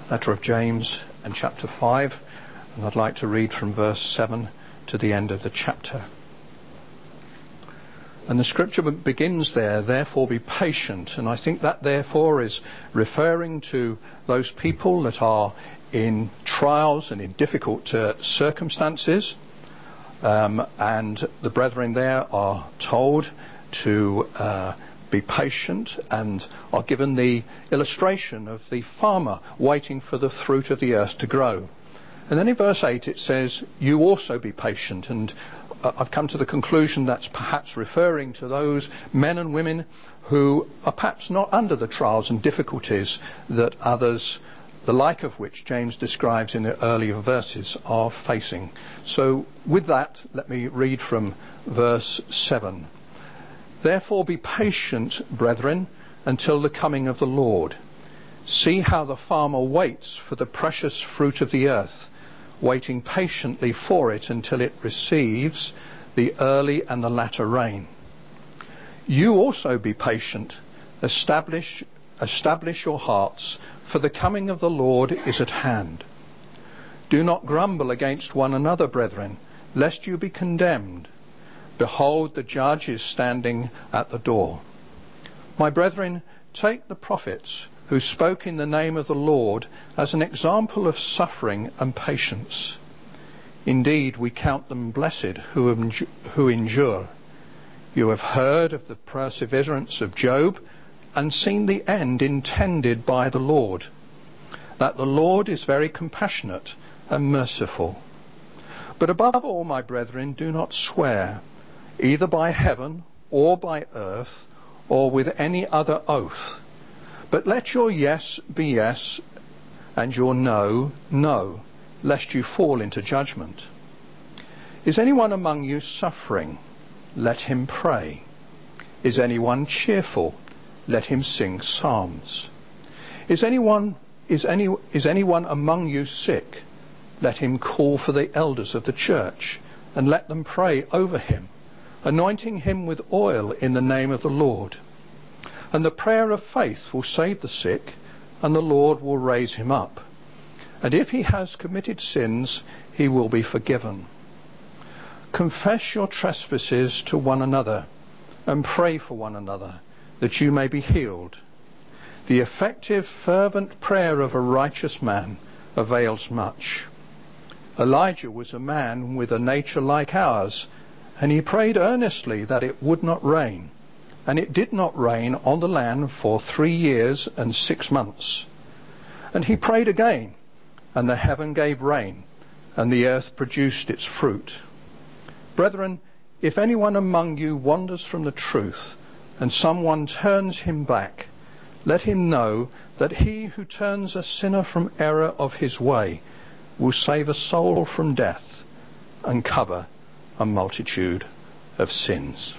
letter of James and chapter 5, and I'd like to read from verse 7 to the end of the chapter. And the scripture begins there, therefore be patient, and I think that therefore is referring to those people that are in trials and in difficult circumstances, and the brethren there are told to be patient, and are given the illustration of the farmer waiting for the fruit of the earth to grow. And then in verse 8 it says, you also be patient, and I've come to the conclusion that's perhaps referring to those men and women who are perhaps not under the trials and difficulties that others, the like of which James describes in the earlier verses, are facing. So with that, let me read from verse 7. Therefore be patient, brethren, until the coming of the Lord. See how the farmer waits for the precious fruit of the earth, waiting patiently for it until it receives the early and the latter rain. You also be patient, establish your hearts, for the coming of the Lord is at hand. Do not grumble against one another, brethren, lest you be condemned. Behold, the judge is standing at the door. My brethren, take the prophets who spoke in the name of the Lord as an example of suffering and patience. Indeed, we count them blessed who endure. You have heard of the perseverance of Job and seen the end intended by the Lord, that the Lord is very compassionate and merciful. But above all, my brethren, do not swear, either by heaven or by earth or with any other oath. But let your yes be yes, and your no, no, lest you fall into judgment. Is anyone among you suffering? Let him pray. Is anyone cheerful? Let him sing psalms. Is anyone among you sick? Let him call for the elders of the church, and let them pray over him, anointing him with oil in the name of the Lord. And the prayer of faith will save the sick, and the Lord will raise him up. And if he has committed sins, he will be forgiven. Confess your trespasses to one another, and pray for one another, that you may be healed. The effective, fervent prayer of a righteous man avails much. Elijah was a man with a nature like ours, and he prayed earnestly that it would not rain. And it did not rain on the land for 3 years and 6 months. And he prayed again, and the heaven gave rain, and the earth produced its fruit. Brethren, if anyone among you wanders from the truth, and someone turns him back, let him know that he who turns a sinner from error of his way will save a soul from death and cover a multitude of sins.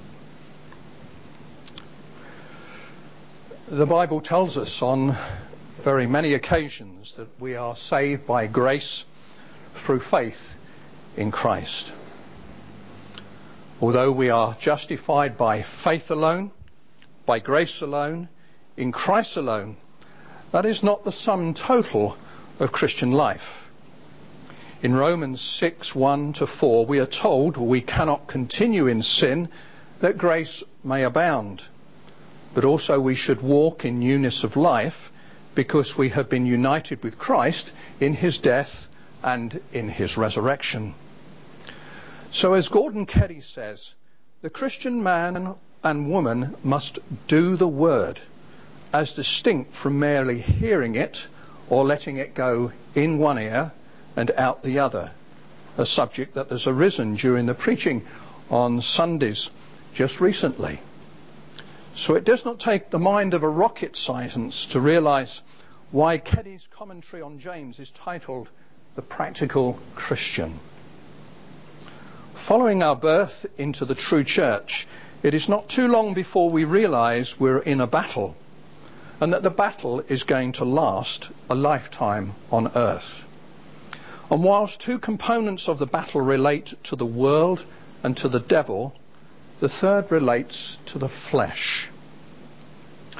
The Bible tells us on very many occasions that we are saved by grace through faith in Christ. Although we are justified by faith alone, by grace alone, in Christ alone, that is not the sum total of Christian life. In Romans 6:1-4 we are told we cannot continue in sin that grace may abound. But also we should walk in newness of life because we have been united with Christ in his death and in his resurrection. So as Gordon Keddy says, the Christian man and woman must do the word, as distinct from merely hearing it or letting it go in one ear and out the other, a subject that has arisen during the preaching on Sundays just recently. So it does not take the mind of a rocket scientist to realize why Keddy's commentary on James is titled The Practical Christian. Following our birth into the true church, it is not too long before we realize we're in a battle, and that the battle is going to last a lifetime on earth. And whilst two components of the battle relate to the world and to the devil, the third relates to the flesh.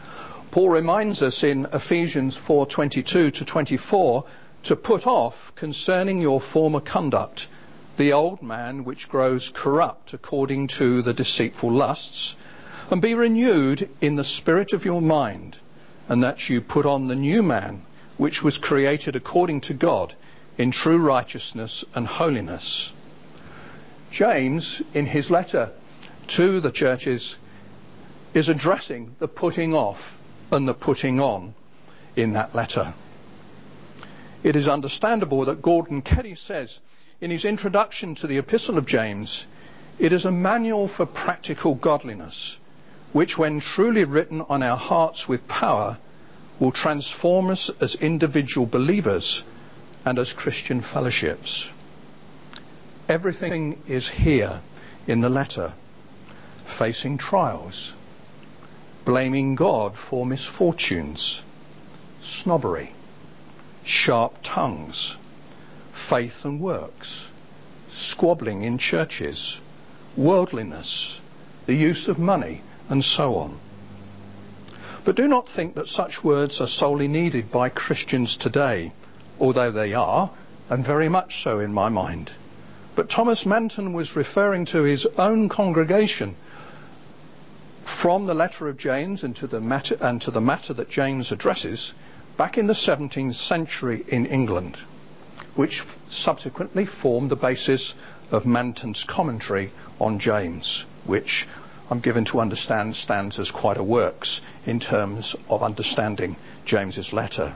Paul reminds us in Ephesians 4:22 to 24 to put off concerning your former conduct the old man which grows corrupt according to the deceitful lusts, and be renewed in the spirit of your mind, and that you put on the new man which was created according to God in true righteousness and holiness. James, in his letter to the churches, is addressing the putting off and the putting on in that letter. It is understandable that Gordon Keddy says in his introduction to the Epistle of James, it is a manual for practical godliness, which when truly written on our hearts with power, will transform us as individual believers and as Christian fellowships. Everything is here in the letter. Facing trials, blaming God for misfortunes, snobbery, sharp tongues, faith and works, squabbling in churches, worldliness, the use of money, and so on. But do not think that such words are solely needed by Christians today, although they are, and very much so in my mind. But Thomas Manton was referring to his own congregation from the letter of James and to the matter that James addresses back in the 17th century in England, which subsequently formed the basis of Manton's commentary on James, which I'm given to understand stands as quite a works in terms of understanding James's letter.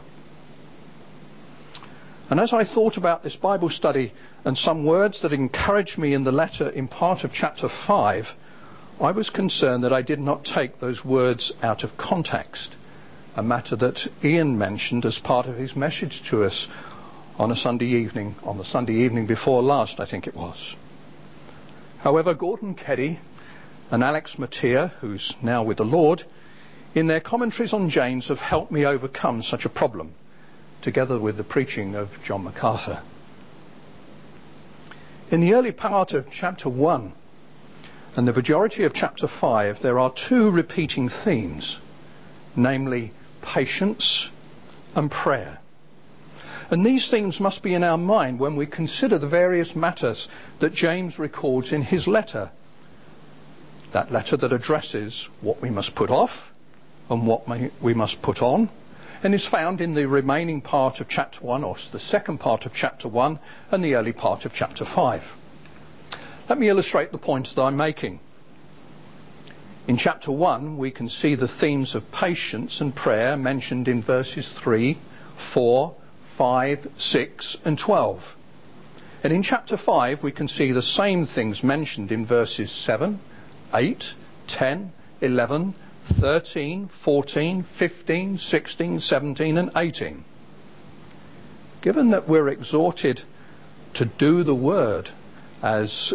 And as I thought about this Bible study and some words that encouraged me in the letter in part of chapter 5, I was concerned that I did not take those words out of context, a matter that Ian mentioned as part of his message to us on the Sunday evening before last, I think it was. However, Gordon Keddy and Alex Mattia, who's now with the Lord, in their commentaries on James have helped me overcome such a problem, together with the preaching of John MacArthur. In the early part of chapter 1 and the majority of chapter 5, there are two repeating themes, namely patience and prayer. And these themes must be in our mind when we consider the various matters that James records in his letter. That letter that addresses what we must put off and what we must put on, and is found in the remaining part of chapter 1, or the second part of chapter 1, and the early part of chapter 5. Let me illustrate the point that I'm making. In chapter 1, we can see the themes of patience and prayer mentioned in verses 3, 4, 5, 6, and 12. And in chapter 5, we can see the same things mentioned in verses 7, 8, 10, 11, 13, 14, 15, 16, 17 and 18. Given that we're exhorted to do the word, as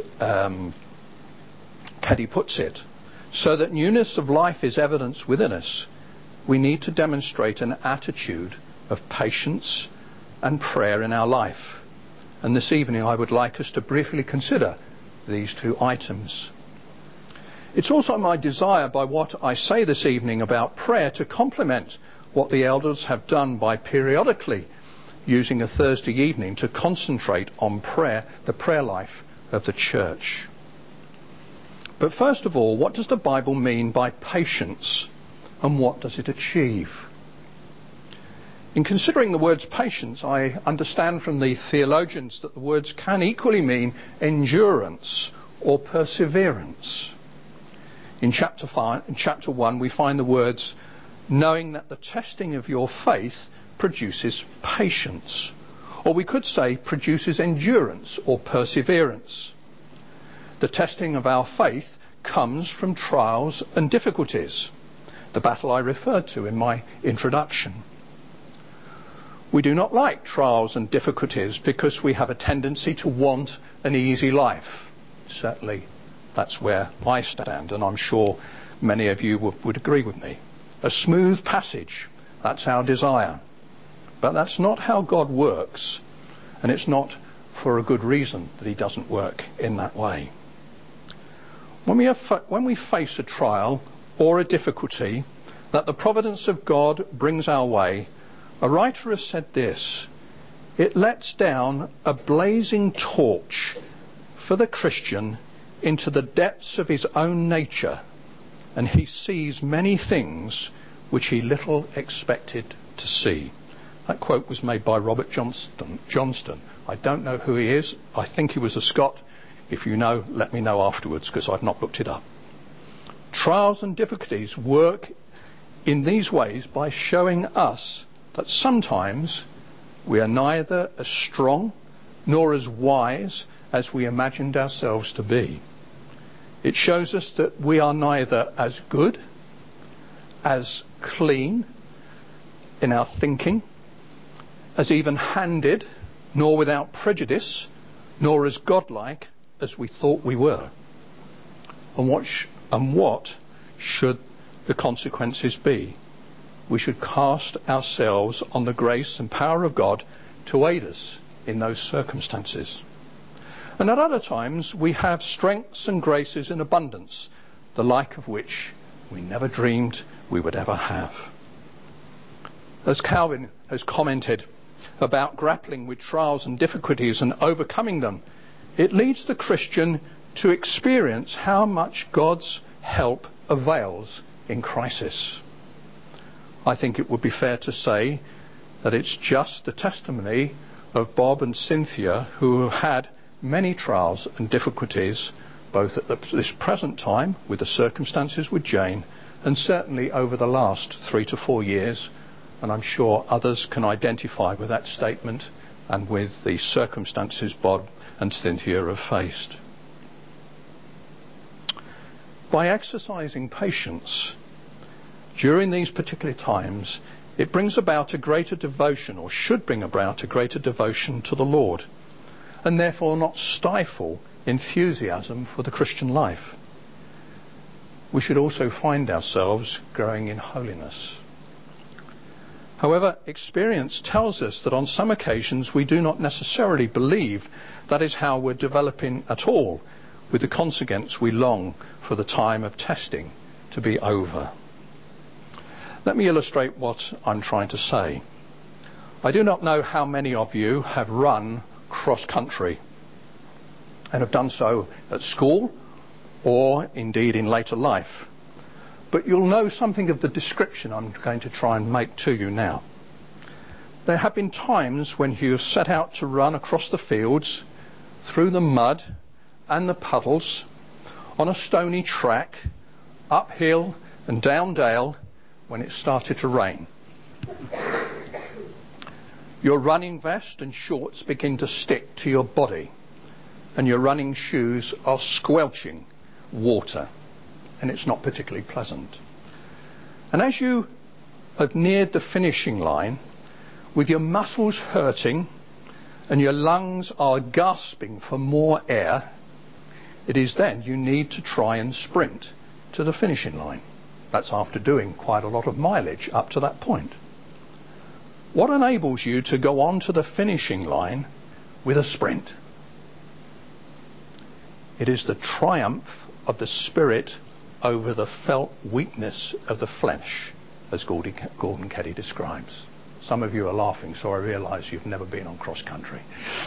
Keddy puts it, so that newness of life is evidenced within us, we need to demonstrate an attitude of patience and prayer in our life. And this evening I would like us to briefly consider these two items. It's also my desire, by what I say this evening about prayer, to complement what the elders have done by periodically using a Thursday evening to concentrate on prayer, the prayer life of the church. But first of all, what does the Bible mean by patience, and what does it achieve? In considering the words patience, I understand from the theologians that the words can equally mean endurance or perseverance. In chapter 1, we find the words, knowing that the testing of your faith produces patience. Or we could say produces endurance or perseverance. The testing of our faith comes from trials and difficulties, the battle I referred to in my introduction. We do not like trials and difficulties because we have a tendency to want an easy life. Certainly that's where I stand, and I'm sure many of you would agree with me. A smooth passage, that's our desire. But that's not how God works, and it's not for a good reason that he doesn't work in that way. When we face a trial or a difficulty, that the providence of God brings our way, a writer has said this: it lets down a blazing torch for the Christian into the depths of his own nature, and he sees many things which he little expected to see. That quote was made by Robert Johnston. I don't know who he is. I think he was a Scot. If you know, let me know afterwards, because I've not looked it up. Trials and difficulties work in these ways by showing us that sometimes we are neither as strong nor as wise as we imagined ourselves to be. It shows us that we are neither as good, as clean in our thinking, as even-handed, nor without prejudice, nor as godlike as we thought we were. And what should the consequences be? We should cast ourselves on the grace and power of God to aid us in those circumstances. And at other times we have strengths and graces in abundance, the like of which we never dreamed we would ever have. As Calvin has commented about grappling with trials and difficulties and overcoming them, it leads the Christian to experience how much God's help avails in crisis. I think it would be fair to say that it's just the testimony of Bob and Cynthia, who have had many trials and difficulties, both at this present time with the circumstances with Jane, and certainly over the last 3 to 4 years, and I'm sure others can identify with that statement and with the circumstances Bob and Cynthia have faced. By exercising patience during these particular times, it brings about a greater devotion, or should bring about a greater devotion to the Lord, and therefore not stifle enthusiasm for the Christian life. We should also find ourselves growing in holiness. However, experience tells us that on some occasions we do not necessarily believe that is how we're developing at all, with the consequence we long for the time of testing to be over. Let me illustrate what I'm trying to say. I do not know how many of you have run cross-country and have done so at school or indeed in later life. But you'll know something of the description I'm going to try and make to you now. There have been times when you have set out to run across the fields, through the mud and the puddles, on a stony track, uphill and down dale, when it started to rain. Your running vest and shorts begin to stick to your body, and your running shoes are squelching water, and it's not particularly pleasant. And as you have neared the finishing line, with your muscles hurting and your lungs are gasping for more air, it is then you need to try and sprint to the finishing line. That's after doing quite a lot of mileage up to that point. What enables you to go on to the finishing line with a sprint? It is the triumph of the Spirit over the felt weakness of the flesh, as Gordon Keddy describes. Some of you are laughing, so I realise you've never been on cross country.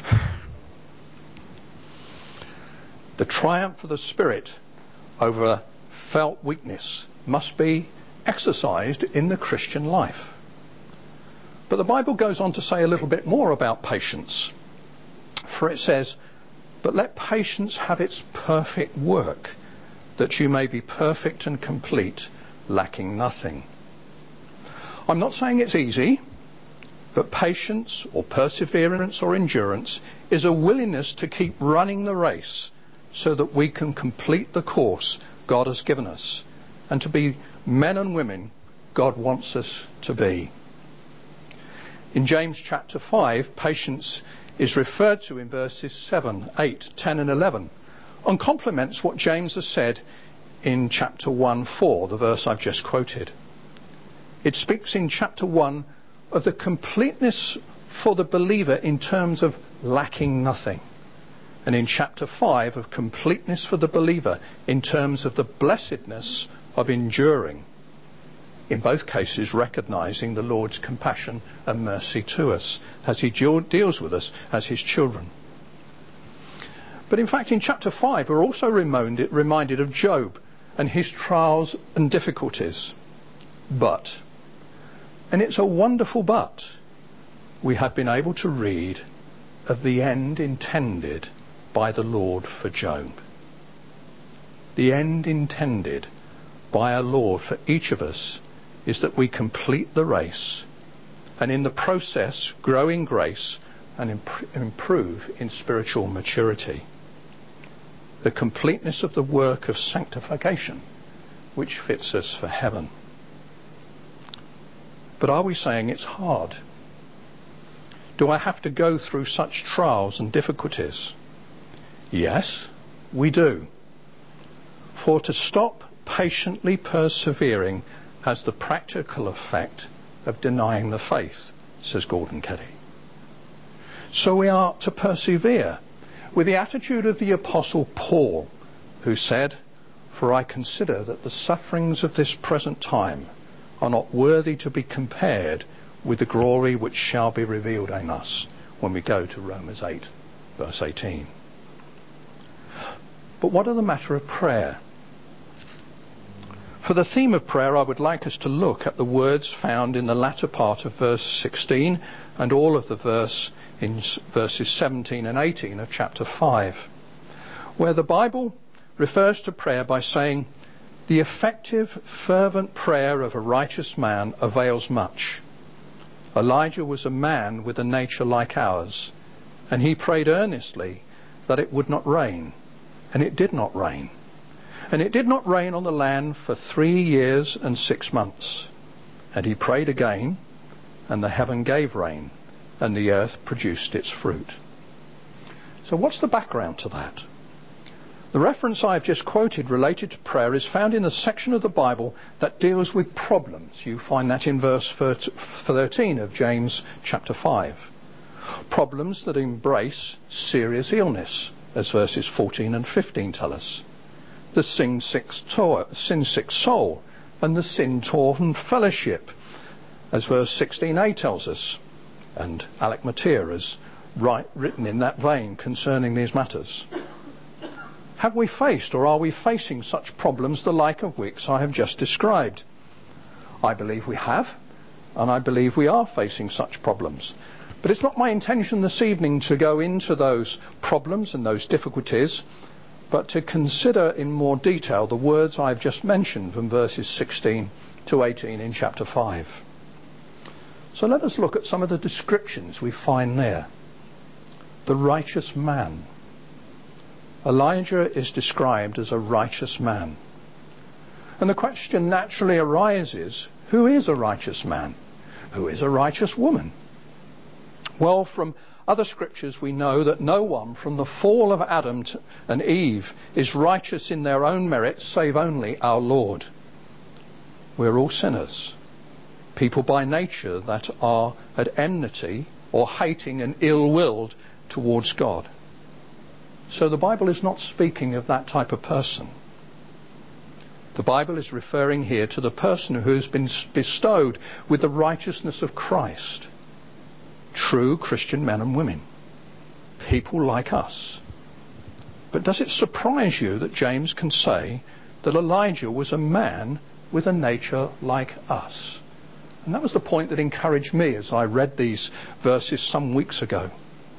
The triumph of the Spirit over felt weakness must be exercised in the Christian life. But the Bible goes on to say a little bit more about patience. For it says, "But let patience have its perfect work, that you may be perfect and complete, lacking nothing." I'm not saying it's easy, but patience or perseverance or endurance is a willingness to keep running the race so that we can complete the course God has given us and to be men and women God wants us to be. In James chapter 5, patience is referred to in verses 7, 8, 10 and 11 and complements what James has said in chapter 1, 4, the verse I've just quoted. It speaks in chapter 1 of the completeness for the believer in terms of lacking nothing, and in chapter 5 of completeness for the believer in terms of the blessedness of enduring. in both cases recognizing the Lord's compassion and mercy to us as he deals with us as his children. But in fact, in chapter 5, we're also reminded of Job and his trials and difficulties. But, and it's a wonderful but, we have been able to read of the end intended by the Lord for Job. The end intended by our Lord for each of us is that we complete the race and in the process grow in grace and improve in spiritual maturity. The completeness of the work of sanctification which fits us for heaven. But are we saying it's hard? Do I have to go through such trials and difficulties? Yes, we do. For to stop patiently persevering has the practical effect of denying the faith, says Gordon Keddy. So we are to persevere with the attitude of the Apostle Paul, who said, "For I consider that the sufferings of this present time are not worthy to be compared with the glory which shall be revealed in us," when we go to Romans 8, verse 18. But what of the matter of prayer? For the theme of prayer, I would like us to look at the words found in the latter part of verse 16 and all of the verse in verses 17 and 18 of chapter 5, where the Bible refers to prayer by saying, "The effective, fervent prayer of a righteous man avails much. Elijah was a man with a nature like ours, and he prayed earnestly that it would not rain, and it did not rain. And it did not rain on the land for 3 years and 6 months. And he prayed again, and the heaven gave rain, and the earth produced its fruit." So what's the background to that? The reference I've just quoted related to prayer is found in the section of the Bible that deals with problems. You find that in verse 13 of James chapter 5. Problems that embrace serious illness, as verses 14 and 15 tell us. The sin-sick soul and the sin-torn fellowship, as verse 16a tells us. And Alec Motyer has written in that vein concerning these matters. Have we faced or are we facing such problems the like of which I have just described? I believe we have, and I believe we are facing such problems. But it's not my intention this evening to go into those problems and those difficulties, but to consider in more detail the words I've just mentioned from verses 16 to 18 in chapter 5. So let us look at some of the descriptions we find there. The righteous man. Elijah is described as a righteous man. And the question naturally arises, who is a righteous man? Who is a righteous woman? Well, from other scriptures we know that no one from the fall of Adam and Eve is righteous in their own merit save only our Lord. We're all sinners, people by nature that are at enmity or hating and ill-willed towards God. So the Bible is not speaking of that type of person. The Bible is referring here to the person who has been bestowed with the righteousness of Christ. True Christian men and women. People like us. But does it surprise you that James can say that Elijah was a man with a nature like us? And that was the point that encouraged me as I read these verses some weeks ago.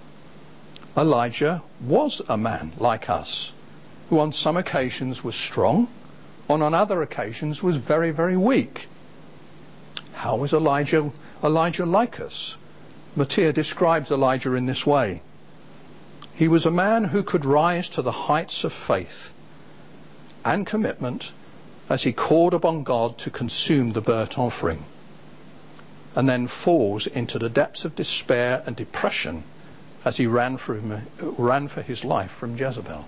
Elijah was a man like us, who on some occasions was strong, and on other occasions was very, very weak. How was Elijah like us? Motyer describes Elijah in this way. He was a man who could rise to the heights of faith and commitment as he called upon God to consume the burnt offering, and then falls into the depths of despair and depression as he ran for his life from Jezebel.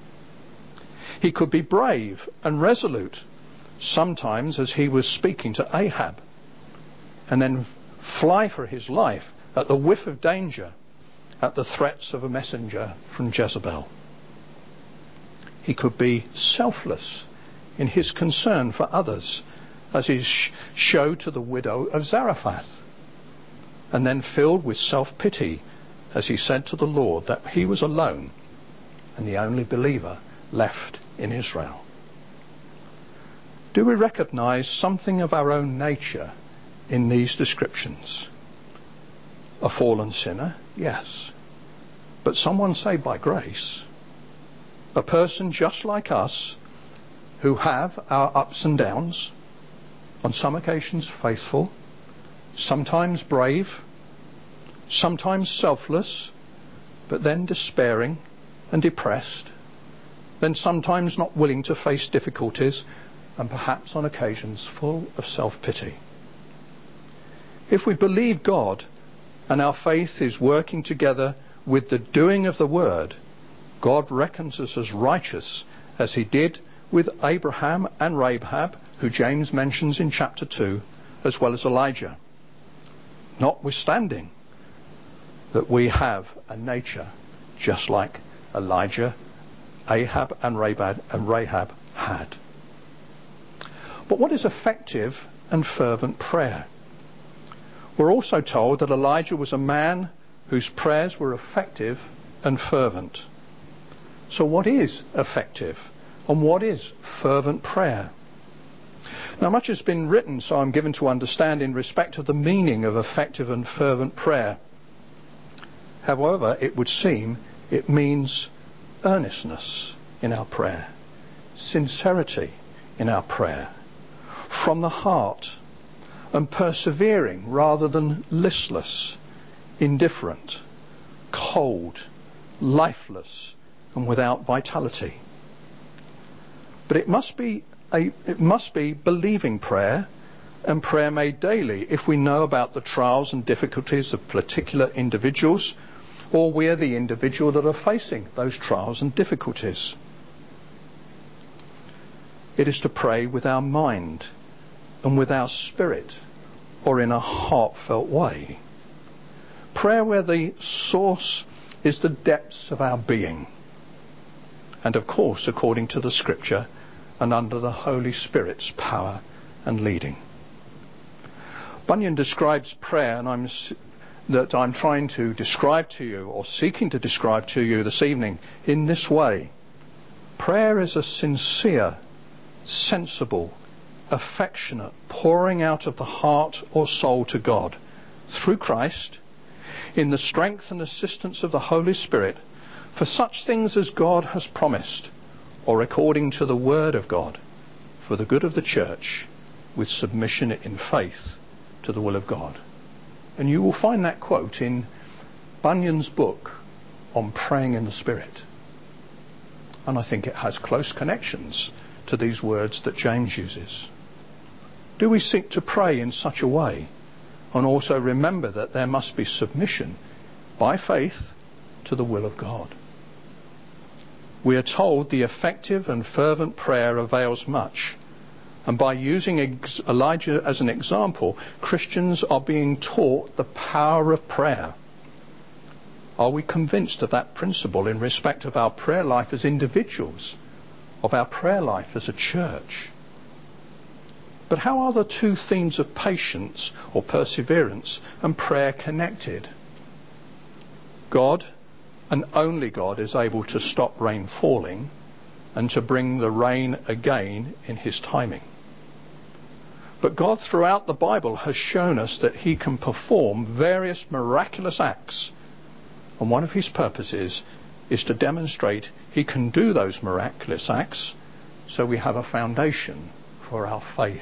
He could be brave and resolute, sometimes as he was speaking to Ahab, and then fly for his life at the whiff of danger, at the threats of a messenger from Jezebel. He could be selfless in his concern for others as he showed to the widow of Zarephath, and then filled with self-pity as he said to the Lord that he was alone and the only believer left in Israel. Do we recognize something of our own nature in these descriptions? A fallen sinner, yes, but someone saved by grace. A person just like us who have our ups and downs, on some occasions faithful, sometimes brave, sometimes selfless, but then despairing and depressed, then sometimes not willing to face difficulties, and perhaps on occasions full of self-pity. If we believe God and our faith is working together with the doing of the word, God reckons us as righteous as he did with Abraham and Rahab, who James mentions in chapter 2, as well as Elijah. Notwithstanding that we have a nature just like Elijah, Ahab and Rahab had. But what is effective and fervent prayer? We're also told that Elijah was a man whose prayers were effective and fervent. So what is effective and what is fervent prayer? Now much has been written, so I'm given to understand, in respect of the meaning of effective and fervent prayer. However, it would seem it means earnestness in our prayer, sincerity in our prayer, from the heart, and persevering rather than listless, indifferent, cold, lifeless, and without vitality. But it must be believing prayer, and prayer made daily if we know about the trials and difficulties of particular individuals, or we're the individual that are facing those trials and difficulties. It is to pray with our mind and with our spirit, or in a heartfelt way. Prayer where the source is the depths of our being, and of course according to the scripture and under the Holy Spirit's power and leading. Bunyan describes prayer, and I'm trying to describe to you, or seeking to describe to you this evening, in this way. Prayer is a sincere, sensible, affectionate pouring out of the heart or soul to God through Christ, in the strength and assistance of the Holy Spirit, for such things as God has promised, or according to the word of God, for the good of the church, with submission in faith to the will of God. And you will find that quote in Bunyan's book on praying in the Spirit. And I think it has close connections to these words that James uses. Do we seek to pray in such a way, and also remember that there must be submission by faith to the will of God? We are told the effective and fervent prayer avails much, and by using Elijah as an example, Christians are being taught the power of prayer. Are we convinced of that principle in respect of our prayer life as individuals, of our prayer life as a church? But how are the two themes of patience or perseverance and prayer connected? God, and only God, is able to stop rain falling and to bring the rain again in his timing. But God throughout the Bible has shown us that he can perform various miraculous acts, and one of his purposes is to demonstrate he can do those miraculous acts so we have a foundation for our faith.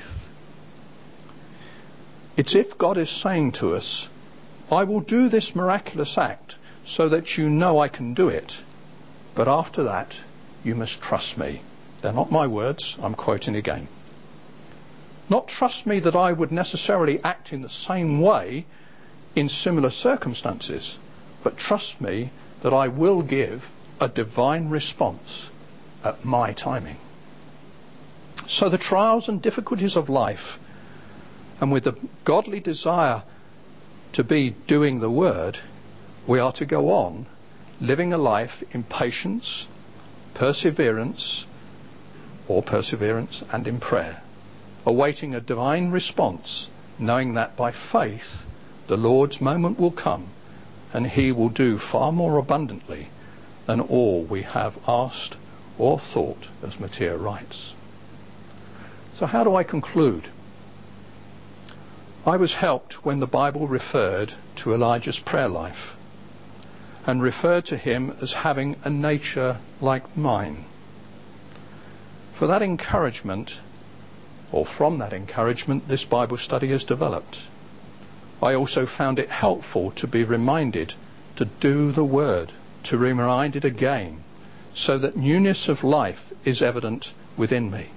It's if God is saying to us, I will do this miraculous act so that you know I can do it, but after that you must trust me. They're not my words, I'm quoting again. Not trust me that I would necessarily act in the same way in similar circumstances, but trust me that I will give a divine response at my timing. So the trials and difficulties of life, and with the godly desire to be doing the word, we are to go on living a life in patience, perseverance and in prayer, awaiting a divine response, knowing that by faith the Lord's moment will come and he will do far more abundantly than all we have asked or thought, as Matthias writes. So how do I conclude? I was helped when the Bible referred to Elijah's prayer life and referred to him as having a nature like mine. For that encouragement, or from that encouragement, this Bible study has developed. I also found it helpful to be reminded to do the word, to be reminded again, so that newness of life is evident within me.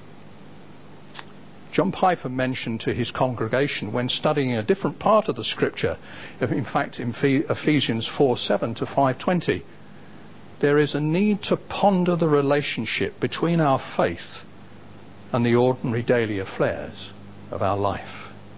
John Piper mentioned to his congregation when studying a different part of the scripture, in fact in Ephesians 4:7 to 5:20, there is a need to ponder the relationship between our faith and the ordinary daily affairs of our life.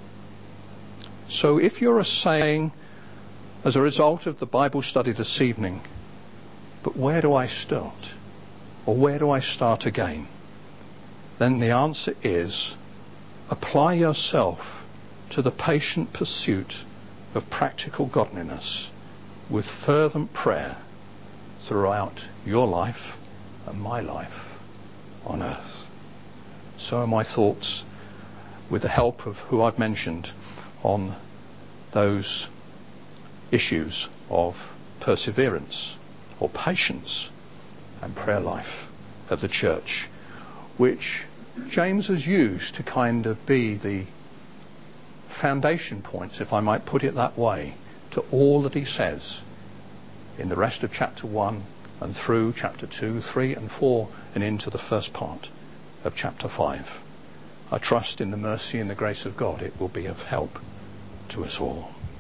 So if you're saying, as a result of the Bible study this evening, but where do I start? Or where do I start again? Then the answer is, apply yourself to the patient pursuit of practical godliness with fervent prayer throughout your life and my life on earth. So are my thoughts, with the help of who I've mentioned, on those issues of perseverance or patience and prayer life of the church, which James has used to kind of be the foundation points, if I might put it that way, to all that he says in the rest of chapter 1 and through chapter 2, 3 and 4 and into the first part of chapter 5. I trust in the mercy and the grace of God it will be of help to us all.